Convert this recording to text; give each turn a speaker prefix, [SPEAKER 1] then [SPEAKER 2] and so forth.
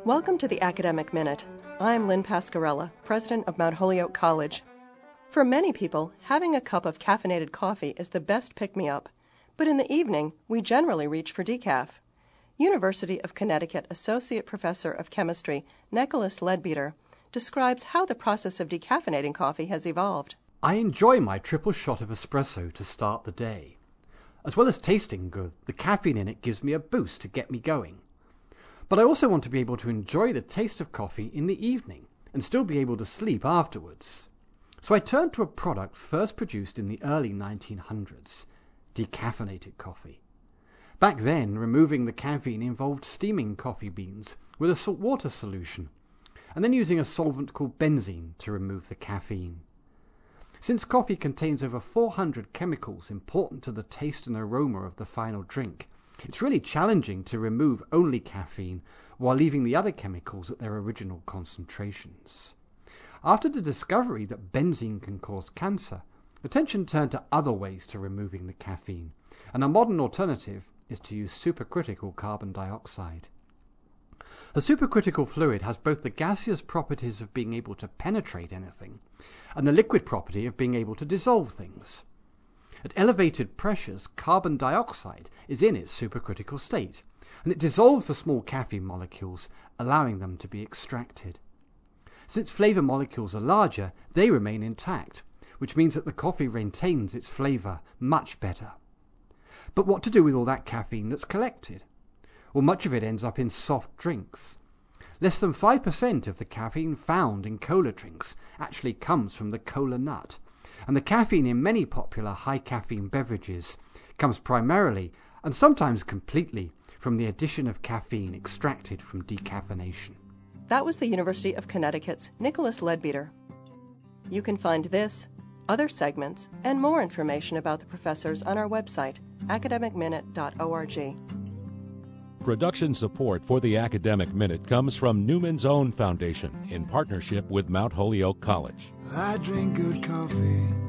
[SPEAKER 1] Welcome to the Academic Minute. I'm Lynn Pascarella, president of Mount Holyoke College. For many people, having a cup of caffeinated coffee is the best pick-me-up, but in the evening, we generally reach for decaf. University of Connecticut Associate Professor of Chemistry Nicholas Leadbeater describes how the process of decaffeinating coffee has evolved.
[SPEAKER 2] I enjoy my triple shot of espresso to start the day. As well as tasting good, the caffeine in it gives me a boost to get me going. But I also want to be able to enjoy the taste of coffee in the evening and still be able to sleep afterwards. So I turned to a product first produced in the early 1900s, decaffeinated coffee. Back then, removing the caffeine involved steaming coffee beans with a saltwater solution and then using a solvent called benzene to remove the caffeine. Since coffee contains over 400 chemicals important to the taste and aroma of the final drink, it's really challenging to remove only caffeine while leaving the other chemicals at their original concentrations. After the discovery that benzene can cause cancer, attention turned to other ways to removing the caffeine, and a modern alternative is to use supercritical carbon dioxide. A supercritical fluid has both the gaseous properties of being able to penetrate anything and the liquid property of being able to dissolve things. At elevated pressures, carbon dioxide is in its supercritical state, and it dissolves the small caffeine molecules, allowing them to be extracted. Since flavor molecules are larger, they remain intact, which means that the coffee retains its flavor much better. But what to do with all that caffeine that's collected? Well, much of it ends up in soft drinks. Less than 5% of the caffeine found in cola drinks actually comes from the cola nut, and the caffeine in many popular high-caffeine beverages comes primarily, and sometimes completely, from the addition of caffeine extracted from decaffeination.
[SPEAKER 1] That was the University of Connecticut's Nicholas Leadbeater. You can find this, other segments, and more information about the professors on our website, academicminute.org.
[SPEAKER 3] Production support for the Academic Minute comes from Newman's Own Foundation in partnership with Mount Holyoke College.
[SPEAKER 4] I drink good coffee